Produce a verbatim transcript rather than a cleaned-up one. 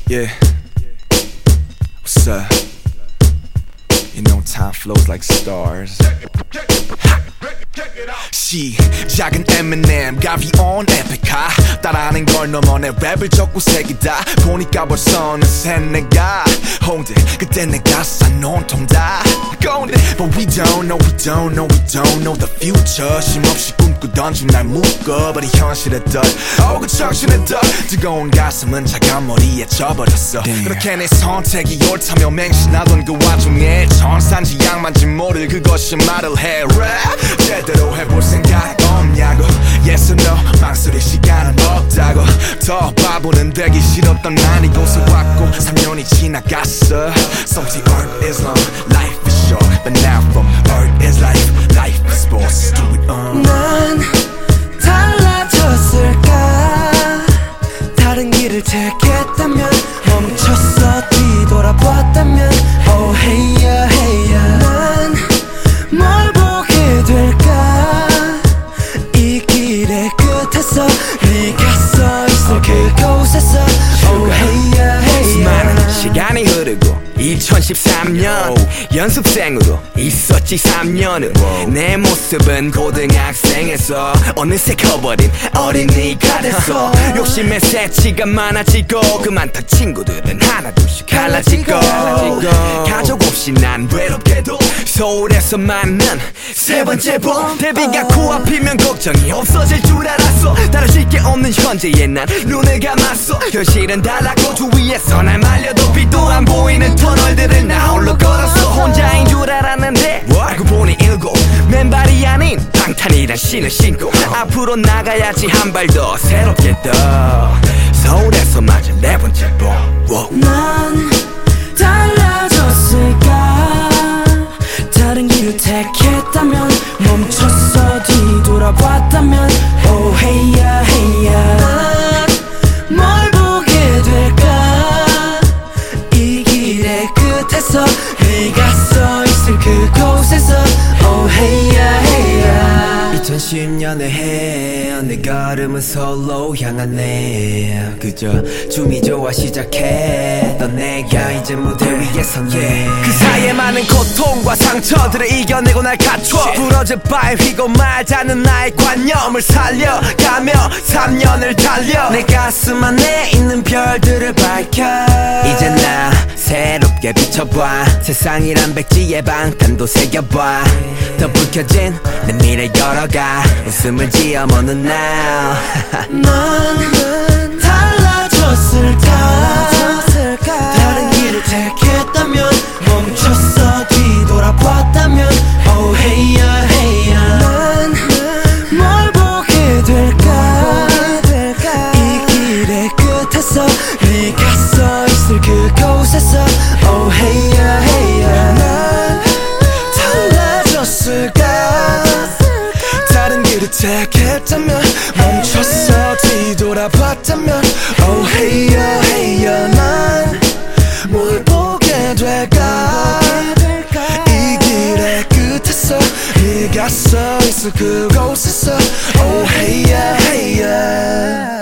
Yeah, what's up? You know time flows like stars. 시작은 Eminem, 가비 on 에픽하 따라하는 걸 넘어 내 랩을 적고 새기다 보니까 벌써 어느새 내가 홍대 그때 내가 싼 온통 다 건데 But we don't know, we don't know, we don't know the future 쉼없이 꿈꾸던 중 날 묶어 버린 현실의 덫 Oh 그 정신의 덫 뜨거운 가슴은 차가운 머리에 져버렸어 Damn. 그렇게 내 선택이 옳다며 맹신하던 그 와중에 천산지 양만지 모를 그것이 말을 해 Rap 제대로 해볼 생각 없냐고 Yes or no 망설일 시간은 없다고 더 바보는 되기 싫었던 난 이곳에 왔고 삼 년이 지나갔어 So the earth is long, life is short But now from earth is life, life is sports Do it on 난 달라졌을까 다른 길을 택했다면 멈췄어 뒤돌아봤다면 Oh hey yeah hey yeah 난 뭘 보게 될까 이 길의 끝에서 네가 서있을 그곳에서 Oh hey yeah hey yeah 시간이 흐르고 이천십삼 년 연습생으로 있었지 삼 년은 내 모습은 고등학생에서 어느새 커버린 어린이가 됐어 욕심의 새치가 많아지고 그만둔 친구들은 하나둘씩 갈라지고 가족 없이 난 외롭게도 서울에서 만난 세 번째 봄 데뷔가 코앞이면 걱정이 없어질 줄 알았어 다르실 게 없는 현재에 난 눈을 감았어 현실은 달랐고 주위에서 날 말려도 빛도 안 보이는 터널들을 나 홀로 걸었어 혼자인 줄 알았는데 알고 보니 일곱 맨발이 아닌 방탄이란 신을 신고 앞으로 나가야지 한 발 더 새롭게 떠 서울에서 맞은 네 번째 봄 난 달라졌을까 다른 길을 택했다면 멈췄어 뒤돌아봤다면 Oh hey yeah hey yeah 난 뭘 보게 될까 이 길의 끝에서 네가 서있을 그곳에서 Oh hey yeah hey yeah 이천십 년의 해 내 걸음은 서울로 향하네 그저 춤이 좋아 시작해 넌 내가 이제 무대 위에 섰네 그 사이에 많은 고통과 상처들을 이겨내고 날 갖춰 부러져 바에 휘고 말자는 나의 관념을 살려가며 삼 년을 달려 내 가슴 안에 있는 별들을 밝혀 이제 나 새롭게 비춰봐 세상이란 백지에 방탄도 새겨봐 더 불켜진 내 미래 열어가 웃음을 지어 먹는 now 넌 달라졌을까 다른 길을 택했다면 멈췄어 뒤돌아봤다면 Oh hey yeah hey yeah 난 뭘 보게 될까 이 길의 끝에서 네가 서있을 그곳에서 Oh hey yeah hey yeah 난 달라졌을까 다른 길을 택했다면 멈췄어 뒤돌아봤다면 Oh hey yeah hey yeah 난 뭘 보게 될까 이 길의 끝에서 네가 서있을 그곳에서 Oh hey yeah hey yeah